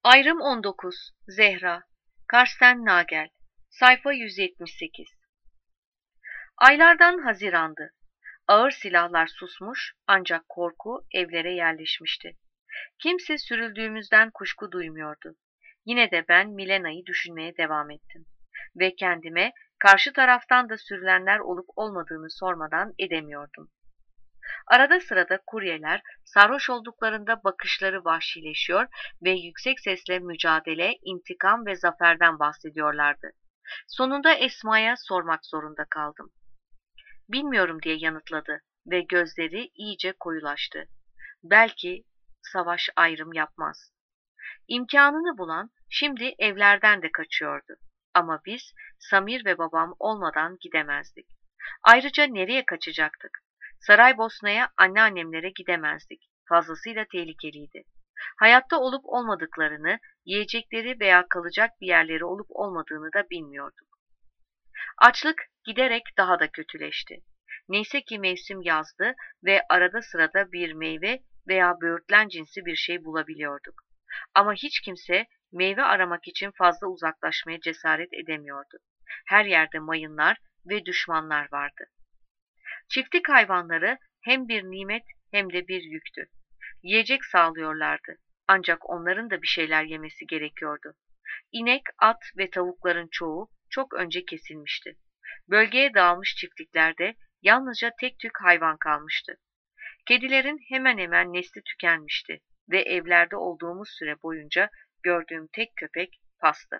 Ayrım 19. Zehra. Karsten Nagel. Sayfa 178. Aylardan Haziran'dı. Ağır silahlar susmuş ancak korku evlere yerleşmişti. Kimse sürüldüğümüzden kuşku duymuyordu. Yine de ben Milena'yı düşünmeye devam ettim. Ve kendime karşı taraftan da sürülenler olup olmadığını sormadan edemiyordum. Arada sırada kuryeler sarhoş olduklarında bakışları vahşileşiyor ve yüksek sesle mücadele, intikam ve zaferden bahsediyorlardı. Sonunda Esma'ya sormak zorunda kaldım. Bilmiyorum diye yanıtladı ve gözleri iyice koyulaştı. Belki savaş ayrım yapmaz. İmkanını bulan şimdi evlerden de kaçıyordu. Ama biz Samir ve babam olmadan gidemezdik. Ayrıca nereye kaçacaktık? Saraybosna'ya anneannemlere gidemezdik. Fazlasıyla tehlikeliydi. Hayatta olup olmadıklarını, yiyecekleri veya kalacak bir yerleri olup olmadığını da bilmiyorduk. Açlık giderek daha da kötüleşti. Neyse ki mevsim yazdı ve arada sırada bir meyve veya böğürtlen cinsi bir şey bulabiliyorduk. Ama hiç kimse meyve aramak için fazla uzaklaşmaya cesaret edemiyordu. Her yerde mayınlar ve düşmanlar vardı. Çiftlik hayvanları hem bir nimet hem de bir yüktü. Yiyecek sağlıyorlardı. Ancak onların da bir şeyler yemesi gerekiyordu. İnek, at ve tavukların çoğu çok önce kesilmişti. Bölgeye dağılmış çiftliklerde yalnızca tek tük hayvan kalmıştı. Kedilerin hemen hemen nesli tükenmişti ve evlerde olduğumuz süre boyunca gördüğüm tek köpek Pastı.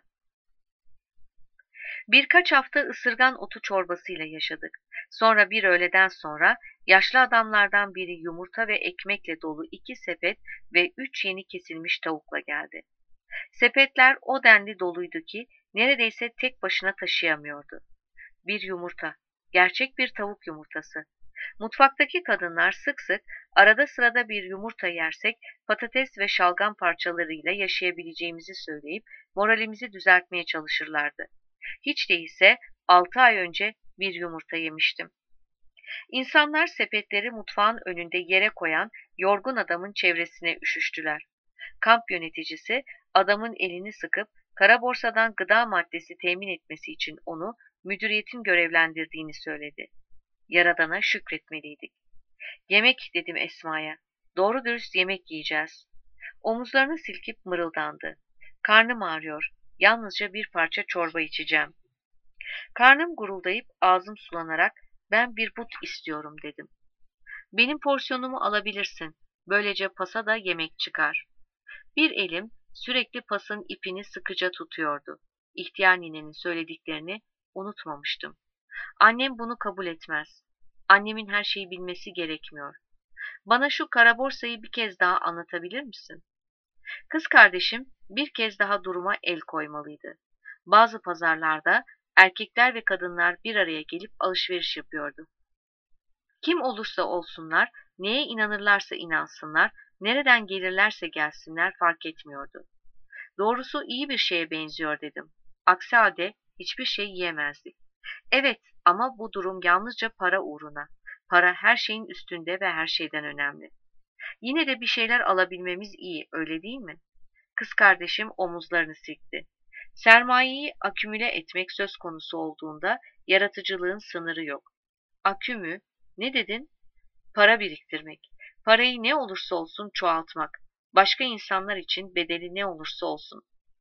Birkaç hafta ısırgan otu çorbasıyla yaşadık. Sonra bir öğleden sonra yaşlı adamlardan biri yumurta ve ekmekle dolu 2 sepet ve 3 yeni kesilmiş tavukla geldi. Sepetler o denli doluydu ki neredeyse tek başına taşıyamıyordu. Bir yumurta, gerçek bir tavuk yumurtası. Mutfaktaki kadınlar sık sık arada sırada bir yumurta yersek patates ve şalgam parçalarıyla yaşayabileceğimizi söyleyip moralimizi düzeltmeye çalışırlardı. Hiç değilse 6 ay önce bir yumurta yemiştim. İnsanlar sepetleri mutfağın önünde yere koyan yorgun adamın çevresine üşüştüler. Kamp yöneticisi adamın elini sıkıp kara borsadan gıda maddesi temin etmesi için onu müdüriyetin görevlendirdiğini söyledi. Yaradana şükretmeliydik. Yemek dedim Esma'ya. Doğru dürüst yemek yiyeceğiz. Omuzlarını silkip mırıldandı. Karnım ağrıyor. Yalnızca bir parça çorba içeceğim. Karnım guruldayıp ağzım sulanarak ben bir but istiyorum dedim. Benim porsiyonumu alabilirsin. Böylece pasa da yemek çıkar. Bir elim sürekli pasın ipini sıkıca tutuyordu. İhtiyar ninenin söylediklerini unutmamıştım. Annem bunu kabul etmez. Annemin her şeyi bilmesi gerekmiyor. Bana şu kara borsayı bir kez daha anlatabilir misin? Kız kardeşim bir kez daha duruma el koymalıydı. Bazı pazarlarda erkekler ve kadınlar bir araya gelip alışveriş yapıyordu. Kim olursa olsunlar, neye inanırlarsa inansınlar, nereden gelirlerse gelsinler fark etmiyordu. Doğrusu iyi bir şeye benziyor dedim. Aksi halde hiçbir şey yiyemezdik. Evet ama bu durum yalnızca para uğruna. Para her şeyin üstünde ve her şeyden önemli. Yine de bir şeyler alabilmemiz iyi, öyle değil mi? Kız kardeşim omuzlarını silkti. Sermayeyi akümüle etmek söz konusu olduğunda yaratıcılığın sınırı yok. Akümü, ne dedin? Para biriktirmek. Parayı ne olursa olsun çoğaltmak. Başka insanlar için bedeli ne olursa olsun.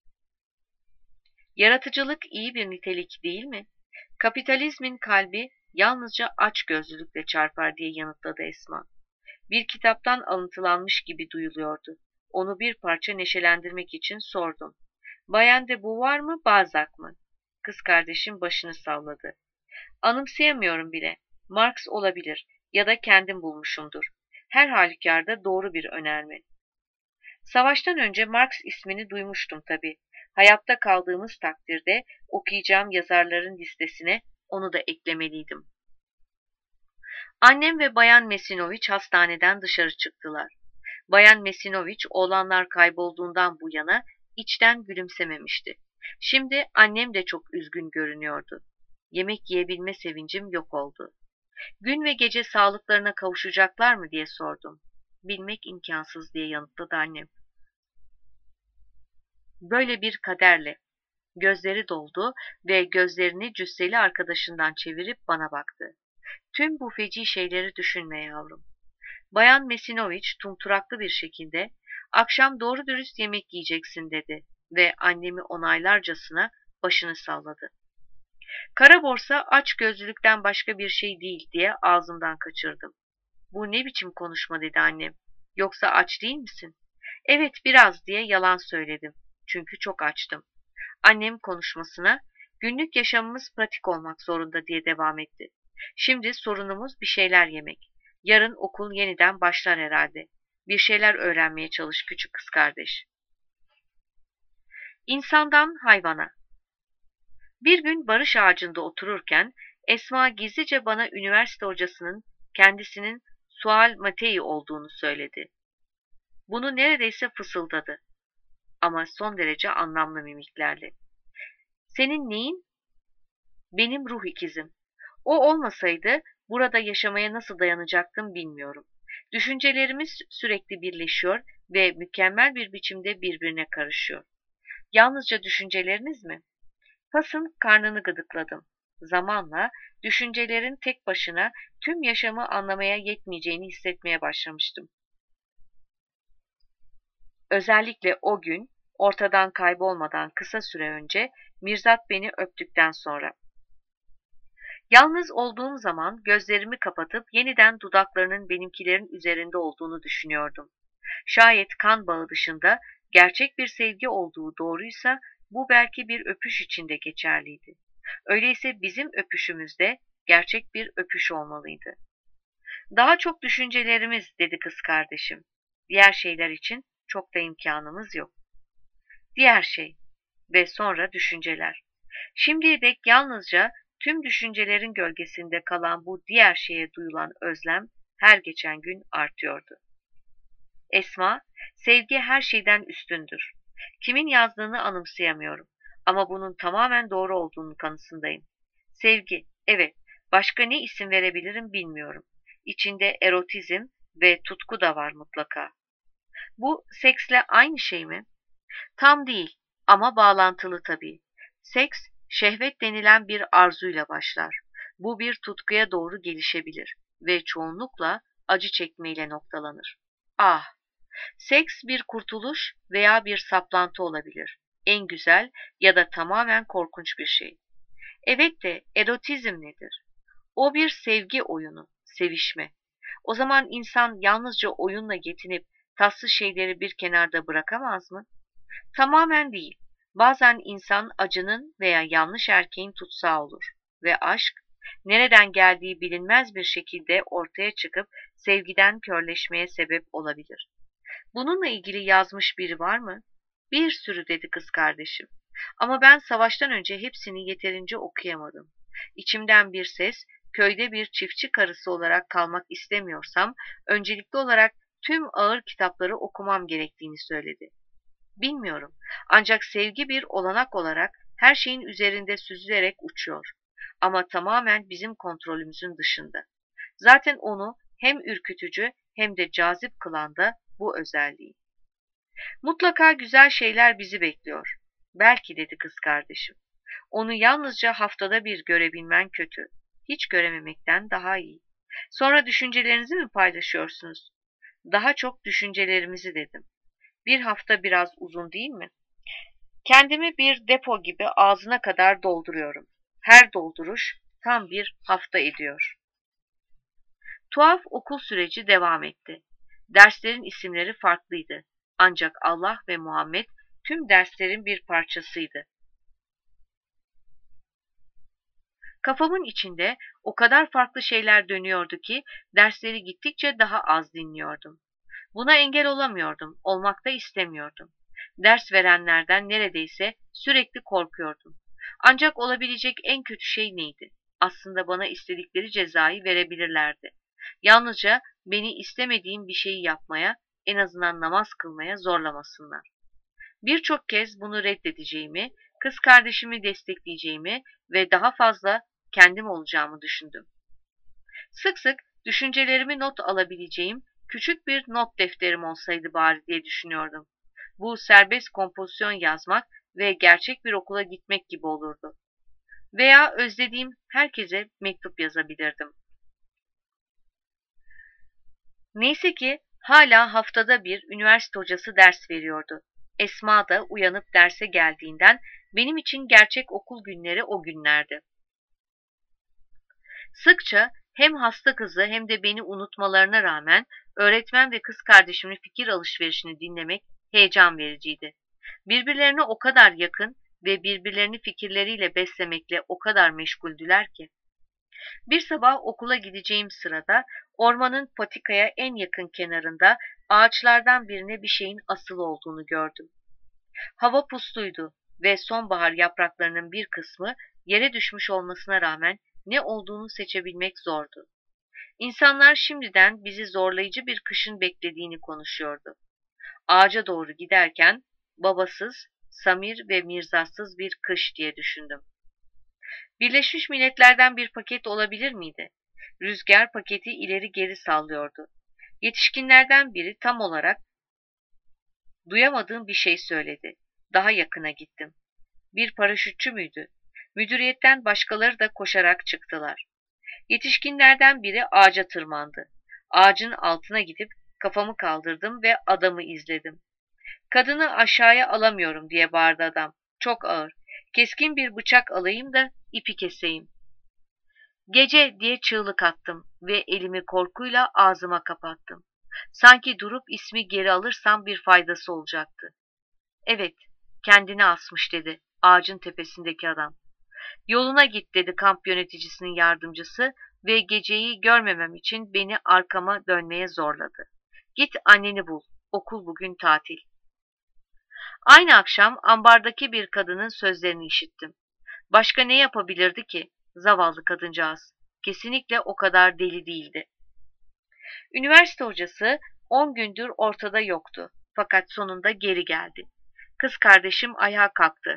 Yaratıcılık iyi bir nitelik değil mi? Kapitalizmin kalbi yalnızca açgözlülükle çarpar diye yanıtladı Esma. Bir kitaptan alıntılanmış gibi duyuluyordu. Onu bir parça neşelendirmek için sordum. Bayan de Beauvoir mı, Balzac mı? Kız kardeşim başını salladı. Anımsayamıyorum bile. Marx olabilir ya da kendim bulmuşumdur. Her halükarda doğru bir önerme. Savaştan önce Marx ismini duymuştum tabii. Hayatta kaldığımız takdirde okuyacağım yazarların listesine onu da eklemeliydim. Annem ve Bayan Mesinoviç hastaneden dışarı çıktılar. Bayan Mesinoviç oğlanlar kaybolduğundan bu yana içten gülümsememişti. Şimdi annem de çok üzgün görünüyordu. Yemek yiyebilme sevincim yok oldu. Gün ve gece sağlıklarına kavuşacaklar mı diye sordum. Bilmek imkansız diye yanıtladı annem. Böyle bir kaderle. Gözleri doldu ve gözlerini cüsseli arkadaşından çevirip bana baktı. Tüm bu feci şeyleri düşünme yavrum. Bayan Mesinoviç tumturaklı bir şekilde akşam doğru dürüst yemek yiyeceksin dedi ve annemi onaylarcasına başını salladı. Kara borsa aç gözlülükten başka bir şey değil diye ağzımdan kaçırdım. Bu ne biçim konuşma dedi annem. Yoksa aç değil misin? Evet biraz diye yalan söyledim. Çünkü çok açtım. Annem konuşmasına günlük yaşamımız pratik olmak zorunda diye devam etti. Şimdi sorunumuz bir şeyler yemek. Yarın okul yeniden başlar herhalde. Bir şeyler öğrenmeye çalış küçük kız kardeş. İnsandan hayvana. Bir gün barış ağacında otururken Esma gizlice bana üniversite hocasının kendisinin Sual Matei olduğunu söyledi. Bunu neredeyse fısıldadı ama son derece anlamlı mimiklerle. Senin neyin? Benim ruh ikizim. O olmasaydı burada yaşamaya nasıl dayanacaktım bilmiyorum. Düşüncelerimiz sürekli birleşiyor ve mükemmel bir biçimde birbirine karışıyor. Yalnızca düşünceleriniz mi? Pas'ın karnını gıdıkladım. Zamanla düşüncelerin tek başına tüm yaşamı anlamaya yetmeyeceğini hissetmeye başlamıştım. Özellikle o gün ortadan kaybolmadan kısa süre önce Mirzat beni öptükten sonra. Yalnız olduğum zaman gözlerimi kapatıp yeniden dudaklarının benimkilerin üzerinde olduğunu düşünüyordum. Şayet kan bağı dışında gerçek bir sevgi olduğu doğruysa bu belki bir öpüş içinde geçerliydi. Öyleyse bizim öpüşümüz de gerçek bir öpüş olmalıydı. Daha çok düşüncelerimiz dedi kız kardeşim. Diğer şeyler için çok da imkanımız yok. Diğer şey ve sonra düşünceler. Şimdiye dek yalnızca tüm düşüncelerin gölgesinde kalan bu diğer şeye duyulan özlem her geçen gün artıyordu. Esma, sevgi her şeyden üstündür. Kimin yazdığını anımsayamıyorum ama bunun tamamen doğru olduğunu kanısındayım. Sevgi, evet, başka ne isim verebilirim bilmiyorum. İçinde erotizm ve tutku da var mutlaka. Bu seksle aynı şey mi? Tam değil ama bağlantılı tabii. Seks, şehvet denilen bir arzuyla başlar. Bu bir tutkuya doğru gelişebilir ve çoğunlukla acı çekmeyle noktalanır. Ah, seks bir kurtuluş veya bir saplantı olabilir. En güzel ya da tamamen korkunç bir şey. Evet de erotizm nedir? O bir sevgi oyunu, sevişme. O zaman insan yalnızca oyunla yetinip tatsız şeyleri bir kenarda bırakamaz mı? Tamamen değil. Bazen insan acının veya yanlış erkeğin tutsağı olur ve aşk nereden geldiği bilinmez bir şekilde ortaya çıkıp sevgiden körleşmeye sebep olabilir. Bununla ilgili yazmış biri var mı? Bir sürü dedi kız kardeşim. Ama ben savaştan önce hepsini yeterince okuyamadım. İçimden bir ses, köyde bir çiftçi karısı olarak kalmak istemiyorsam, öncelikli olarak tüm ağır kitapları okumam gerektiğini söyledi. Bilmiyorum. Ancak sevgi bir olanak olarak her şeyin üzerinde süzülerek uçuyor. Ama tamamen bizim kontrolümüzün dışında. Zaten onu hem ürkütücü hem de cazip kılan da bu özelliği. Mutlaka güzel şeyler bizi bekliyor. Belki dedi kız kardeşim. Onu yalnızca haftada bir görebilmen kötü. Hiç görememekten daha iyi. Sonra düşüncelerinizi mi paylaşıyorsunuz? Daha çok düşüncelerimizi dedim. Bir hafta biraz uzun değil mi? Kendimi bir depo gibi ağzına kadar dolduruyorum. Her dolduruş tam bir hafta ediyor. Tuhaf okul süreci devam etti. Derslerin isimleri farklıydı. Ancak Allah ve Muhammed tüm derslerin bir parçasıydı. Kafamın içinde o kadar farklı şeyler dönüyordu ki dersleri gittikçe daha az dinliyordum. Buna engel olamıyordum, olmak da istemiyordum. Ders verenlerden neredeyse sürekli korkuyordum. Ancak olabilecek en kötü şey neydi? Aslında bana istedikleri cezayı verebilirlerdi. Yalnızca beni istemediğim bir şeyi yapmaya, en azından namaz kılmaya zorlamasınlar. Birçok kez bunu reddedeceğimi, kız kardeşimi destekleyeceğimi ve daha fazla kendim olacağımı düşündüm. Sık sık düşüncelerimi not alabileceğim küçük bir not defterim olsaydı bari diye düşünüyordum. Bu serbest kompozisyon yazmak ve gerçek bir okula gitmek gibi olurdu. Veya özlediğim herkese mektup yazabilirdim. Neyse ki hala haftada bir üniversite hocası ders veriyordu. Esma da uyanıp derse geldiğinden benim için gerçek okul günleri o günlerdi. Sıkça hem hasta kızı hem de beni unutmalarına rağmen öğretmen ve kız kardeşimin fikir alışverişini dinlemek heyecan vericiydi. Birbirlerine o kadar yakın ve birbirlerini fikirleriyle beslemekle o kadar meşguldüler ki. Bir sabah okula gideceğim sırada ormanın patikaya en yakın kenarında ağaçlardan birine bir şeyin asılı olduğunu gördüm. Hava pusluydu ve sonbahar yapraklarının bir kısmı yere düşmüş olmasına rağmen ne olduğunu seçebilmek zordu. İnsanlar şimdiden bizi zorlayıcı bir kışın beklediğini konuşuyordu. Ağaca doğru giderken babasız, Samir ve Mirzatsız bir kış diye düşündüm. Birleşmiş Milletler'den bir paket olabilir miydi? Rüzgar paketi ileri geri sallıyordu. Yetişkinlerden biri tam olarak duyamadığım bir şey söyledi. Daha yakına gittim. Bir paraşütçü müydü? Müdüriyetten başkaları da koşarak çıktılar. Yetişkinlerden biri ağaca tırmandı. Ağacın altına gidip kafamı kaldırdım ve adamı izledim. Kadını aşağıya alamıyorum diye bağırdı adam. Çok ağır. Keskin bir bıçak alayım da ipi keseyim. Gece diye çığlık attım ve elimi korkuyla ağzıma kapattım. Sanki durup ismi geri alırsam bir faydası olacaktı. Evet, kendini asmış dedi ağacın tepesindeki adam. Yoluna git dedi kamp yöneticisinin yardımcısı ve geceyi görmemem için beni arkama dönmeye zorladı. Git anneni bul, okul bugün tatil. Aynı akşam ambardaki bir kadının sözlerini işittim. Başka ne yapabilirdi ki? Zavallı kadıncağız. Kesinlikle o kadar deli değildi. Üniversite hocası 10 gündür ortada yoktu. Fakat sonunda geri geldi. Kız kardeşim ayağa kalktı.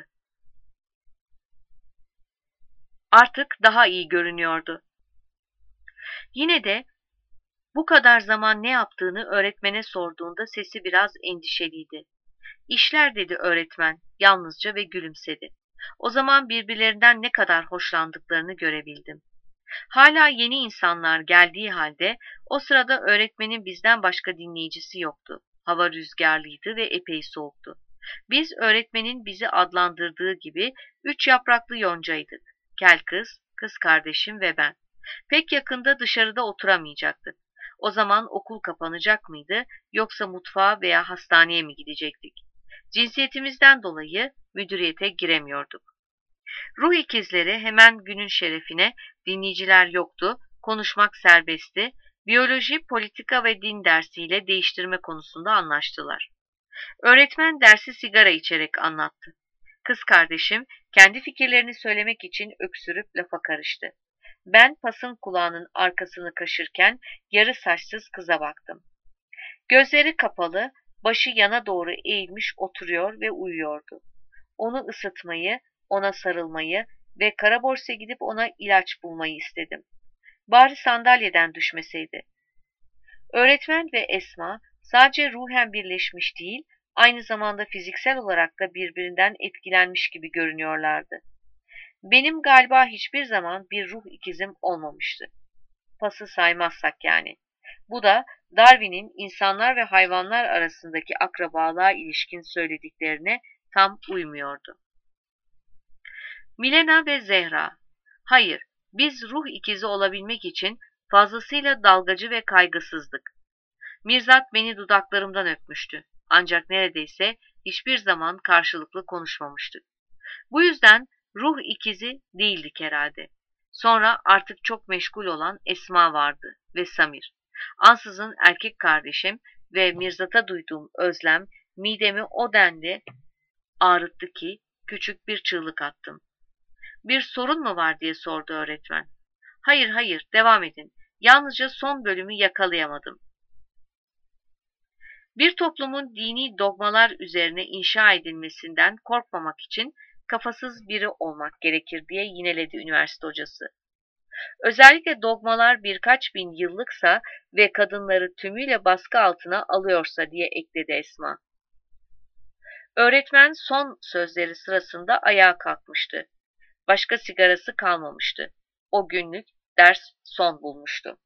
Artık daha iyi görünüyordu. Yine de bu kadar zaman ne yaptığını öğretmene sorduğunda sesi biraz endişeliydi. İşler dedi öğretmen yalnızca ve gülümsedi. O zaman birbirlerinden ne kadar hoşlandıklarını görebildim. Hala yeni insanlar geldiği halde o sırada öğretmenin bizden başka dinleyicisi yoktu. Hava rüzgarlıydı ve epey soğuktu. Biz öğretmenin bizi adlandırdığı gibi 3 yapraklı yoncaydık. Kel kız, kız kardeşim ve ben. Pek yakında dışarıda oturamayacaktık. O zaman okul kapanacak mıydı yoksa mutfağa veya hastaneye mi gidecektik? Cinsiyetimizden dolayı müdüriyete giremiyorduk. Ruh ikizleri hemen günün şerefine dinleyiciler yoktu, konuşmak serbestti, biyoloji, politika ve din dersiyle değiştirme konusunda anlaştılar. Öğretmen dersi sigara içerek anlattı. Kız kardeşim kendi fikirlerini söylemek için öksürüp lafa karıştı. Ben pasın kulağının arkasını kaşırken yarı saçsız kıza baktım. Gözleri kapalı, başı yana doğru eğilmiş oturuyor ve uyuyordu. Onu ısıtmayı, ona sarılmayı ve Karaborsa gidip ona ilaç bulmayı istedim. Bari sandalyeden düşmeseydi. Öğretmen ve Esma sadece ruhen birleşmiş değil, aynı zamanda fiziksel olarak da birbirinden etkilenmiş gibi görünüyorlardı. Benim galiba hiçbir zaman bir ruh ikizim olmamıştı. Pası saymazsak yani. Bu da Darwin'in insanlar ve hayvanlar arasındaki akrabalığa ilişkin söylediklerine tam uymuyordu. Milena ve Zehra. Hayır, biz ruh ikizi olabilmek için fazlasıyla dalgacı ve kaygısızdık. Mirzat beni dudaklarımdan öpmüştü. Ancak neredeyse hiçbir zaman karşılıklı konuşmamıştık. Bu yüzden ruh ikizi değildik herhalde. Sonra artık çok meşgul olan Esma vardı ve Samir. Ansızın erkek kardeşim ve Mirzat'a duyduğum özlem midemi o denli ağrıttı ki küçük bir çığlık attım. Bir sorun mu var diye sordu öğretmen. Hayır hayır devam edin. Yalnızca son bölümü yakalayamadım. Bir toplumun dini dogmalar üzerine inşa edilmesinden korkmamak için kafasız biri olmak gerekir diye yineledi üniversite hocası. Özellikle dogmalar birkaç bin yıllıksa ve kadınları tümüyle baskı altına alıyorsa diye ekledi Esma. Öğretmen son sözleri sırasında ayağa kalkmıştı. Başka sigarası kalmamıştı. O günlük ders son bulmuştu.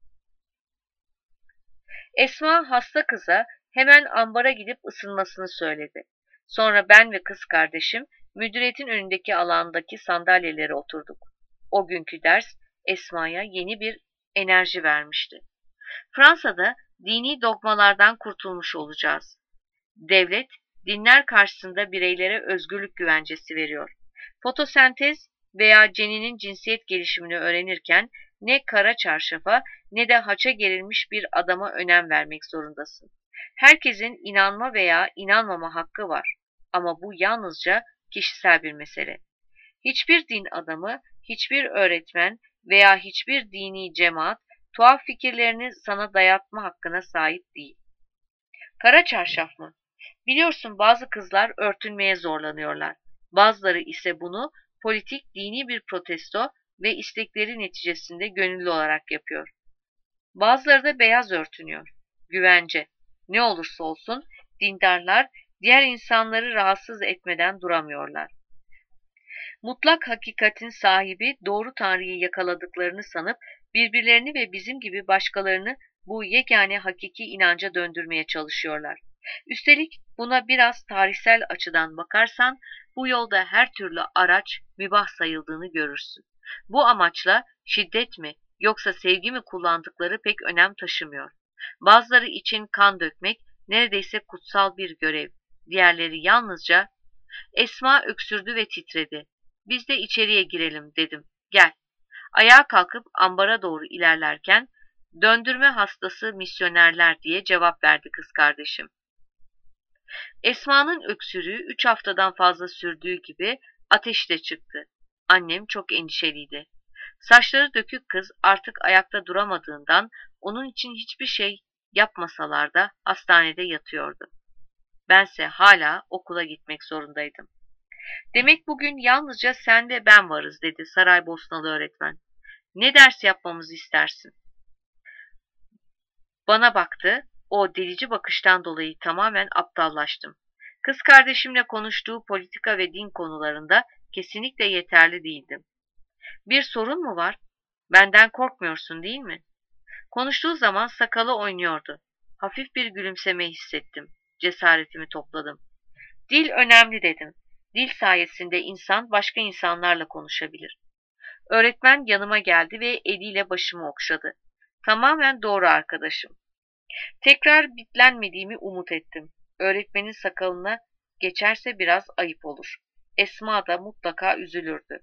Esma hasta kıza hemen ambara gidip ısınmasını söyledi. Sonra ben ve kız kardeşim müdüriyetin önündeki alandaki sandalyelere oturduk. O günkü ders Esma'ya yeni bir enerji vermişti. Fransa'da dini dogmalardan kurtulmuş olacağız. Devlet, dinler karşısında bireylere özgürlük güvencesi veriyor. Fotosentez veya ceninin cinsiyet gelişimini öğrenirken ne kara çarşafa ne de haça gerilmiş bir adama önem vermek zorundasın. Herkesin inanma veya inanmama hakkı var. Ama bu yalnızca kişisel bir mesele. Hiçbir din adamı, hiçbir öğretmen veya hiçbir dini cemaat tuhaf fikirlerini sana dayatma hakkına sahip değil. Kara çarşaf mı? Biliyorsun bazı kızlar örtünmeye zorlanıyorlar. Bazıları ise bunu politik, dini bir protesto ve istekleri neticesinde gönüllü olarak yapıyor. Bazıları da beyaz örtünüyor. Güvence. Ne olursa olsun dindarlar diğer insanları rahatsız etmeden duramıyorlar. Mutlak hakikatin sahibi doğru Tanrı'yı yakaladıklarını sanıp birbirlerini ve bizim gibi başkalarını bu yegane hakiki inanca döndürmeye çalışıyorlar. Üstelik buna biraz tarihsel açıdan bakarsan bu yolda her türlü araç mübah sayıldığını görürsün. Bu amaçla şiddet mi yoksa sevgi mi kullandıkları pek önem taşımıyor. Bazıları için kan dökmek neredeyse kutsal bir görev. Diğerleri yalnızca Esma öksürdü ve titredi. Biz de içeriye girelim dedim. Gel. Ayağa kalkıp ambara doğru ilerlerken döndürme hastası misyonerler diye cevap verdi kız kardeşim. Esma'nın öksürüğü 3 haftadan fazla sürdüğü gibi ateşi de çıktı. Annem çok endişeliydi. Saçları dökük kız artık ayakta duramadığından onun için hiçbir şey yapmasalar da hastanede yatıyordu. Bense hala okula gitmek zorundaydım. Demek bugün yalnızca sen ve ben varız dedi Saraybosnalı öğretmen. Ne ders yapmamızı istersin? Bana baktı. O delici bakıştan dolayı tamamen aptallaştım. Kız kardeşimle konuştuğu politika ve din konularında kesinlikle yeterli değildim. Bir sorun mu var? Benden korkmuyorsun değil mi? Konuştuğu zaman sakalı oynuyordu. Hafif bir gülümseme hissettim. Cesaretimi topladım. Dil önemli dedim. Dil sayesinde insan başka insanlarla konuşabilir. Öğretmen yanıma geldi ve eliyle başımı okşadı. Tamamen doğru arkadaşım. Tekrar bitlenmediğimi umut ettim. Öğretmenin sakalına geçerse biraz ayıp olur. Esma da mutlaka üzülürdü.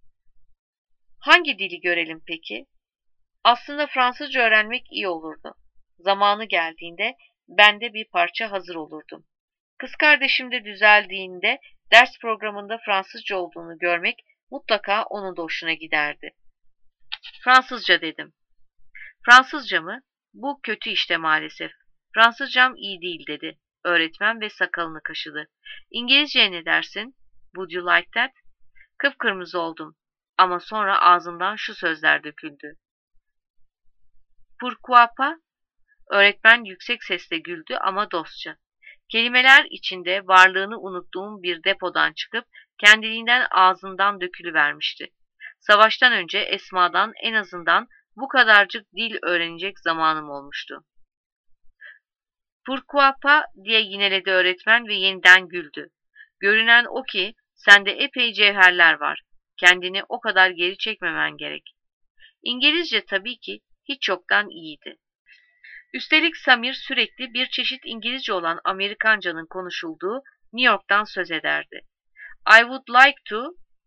Hangi dili görelim peki? Aslında Fransızca öğrenmek iyi olurdu. Zamanı geldiğinde ben de bir parça hazır olurdum. Kız kardeşim de düzeldiğinde ders programında Fransızca olduğunu görmek mutlaka onun da hoşuna giderdi. Fransızca dedim. Fransızca mı? Bu kötü işte maalesef. Fransızcam iyi değil dedi. Öğretmen ve sakalını kaşıdı. İngilizceye ne dersin? Would you like that? Kıpkırmızı oldum. Ama sonra ağzımdan şu sözler döküldü. Pourquoi pas? Öğretmen yüksek sesle güldü ama dostça. Kelimeler içinde varlığını unuttuğum bir depodan çıkıp kendiliğinden ağzından dökülüvermişti. Savaştan önce Esma'dan en azından bu kadarcık dil öğrenecek zamanım olmuştu. Pourquoi pas diye yineledi öğretmen ve yeniden güldü. Görünen o ki sende epey cevherler var. Kendini o kadar geri çekmemen gerek. İngilizce tabii ki hiç yoktan iyiydi. Üstelik Samir sürekli bir çeşit İngilizce olan Amerikancanın konuşulduğu New York'tan söz ederdi. I would like to,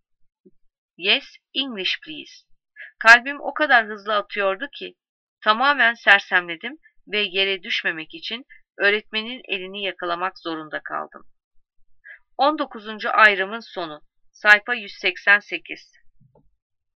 yes, English please. Kalbim o kadar hızlı atıyordu ki tamamen sersemledim ve yere düşmemek için öğretmenin elini yakalamak zorunda kaldım. 19. ayrımın sonu. Sayfa 188.